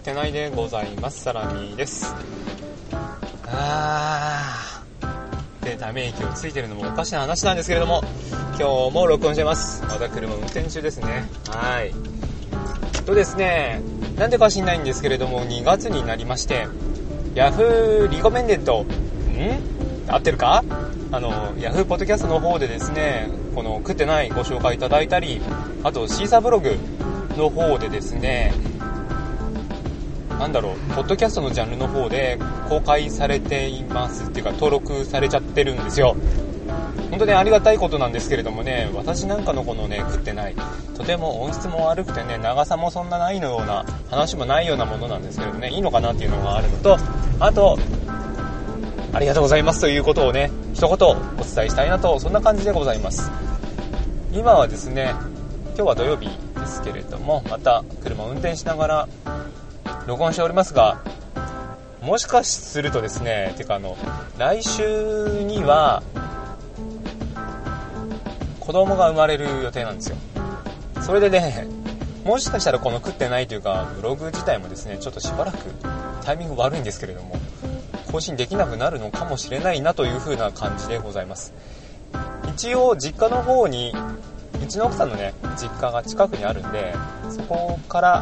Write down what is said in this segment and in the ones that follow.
ってないでございます。サラミです。でため息をついてるのもおかしな話なんですけれども、今日も録音してます。また車運転中ですね。はいとですね、なんでか知んないんですけれども、2月になりまして、ヤフーリコメンデッド合ってるか、ヤフーポッドキャストの方でですね、この食ってないご紹介いただいたり、あとシーサーブログの方でですね、ポッドキャストのジャンルの方で公開されていますっていうか、登録されちゃってるんですよ。本当にありがたいことなんですけれどもね、私なんかのこのね、食ってない、とても音質も悪くてね、長さもそんなないのような、話もないようなものなんですけれどね、いいのかなっていうのがあるのと、あとありがとうございますということをね、一言お伝えしたいなと、そんな感じでございます。今はですね、今日は土曜日ですけれども、また車を運転しながら録音しておりますが、もしかするとですね、来週には子供が生まれる予定なんですよ。それでね、もしかしたらこの食ってないというかブログ自体もですね、ちょっとしばらくタイミング悪いんですけれども、更新できなくなるのかもしれないなという風な感じでございます。一応実家の方に、うちの奥さんのね実家が近くにあるんで、そこから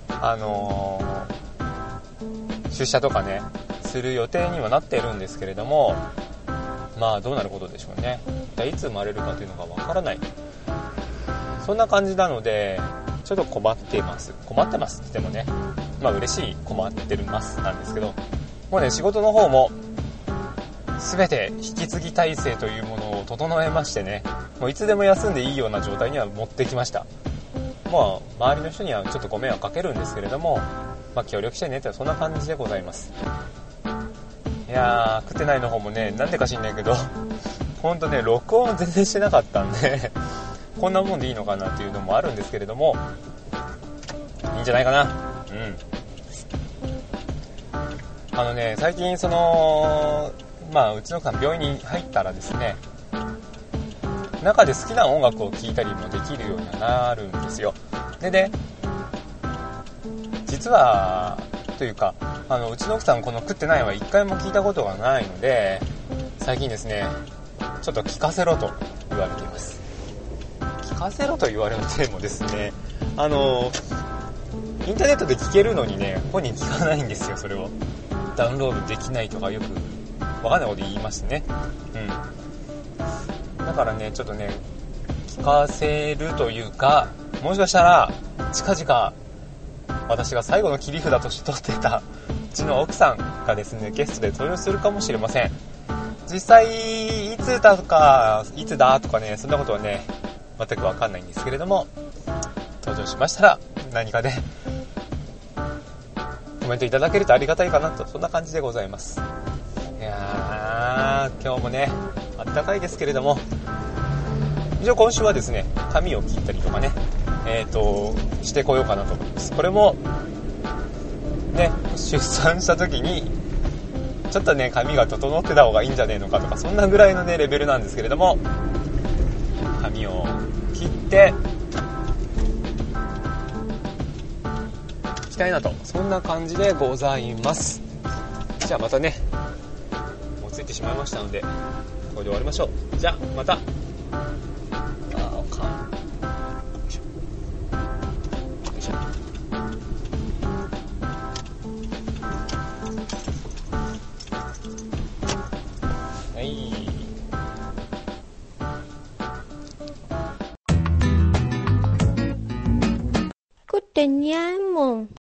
出社とかねする予定にはなっているんですけれども、まあどうなることでしょうね。いつ生まれるかというのがわからない、そんな感じなので、ちょっと困ってますって言ってもね、まあ嬉しい困ってるますなんですけど、もうね、仕事の方も全て引き継ぎ体制というものを整えましてね、もういつでも休んでいいような状態には持ってきました。まあ周りの人にはちょっとご迷惑かけるんですけれども、まあ協力してねって、そんな感じでございます。いやー、食ってないの方もね、なんでか知んないけどほんとね、録音全然してなかったんでこんなもんでいいのかなっていうのもあるんですけれども、いいんじゃないかな。最近うちの奥さん病院に入ったらですね、中で好きな音楽を聴いたりもできるようになるんですよ。でね、実はというか、うちの奥さんこの食ってないは一回も聞いたことがないので、最近ですね、ちょっと聞かせろと言われています。聞かせろと言われてもですね、インターネットで聞けるのにね、本人聞かないんですよ。それをダウンロードできないとかよくわかんないこと言いますね。だからね、ちょっとね、聞かせるというか、もしかしたら近々私が最後の切り札として取っていたうちの奥さんがですね、ゲストで登場するかもしれません。実際いつだとかね、そんなことはね全くわかんないんですけれども、登場しましたら何かでコメントいただけるとありがたいかなと、そんな感じでございます。いやー、今日もねあったかいですけれども、一応今週はですね、髪を切ったりとかね、してこようかなと思います。これもね、出産した時にちょっとね髪が整ってた方がいいんじゃねえのかとか、そんなぐらいのねレベルなんですけれども、髪を切っていきたいなと、そんな感じでございます。じゃあまたね、もうついてしまいましたのでこれで終わりましょう。じゃあまた。 Good day, Mom.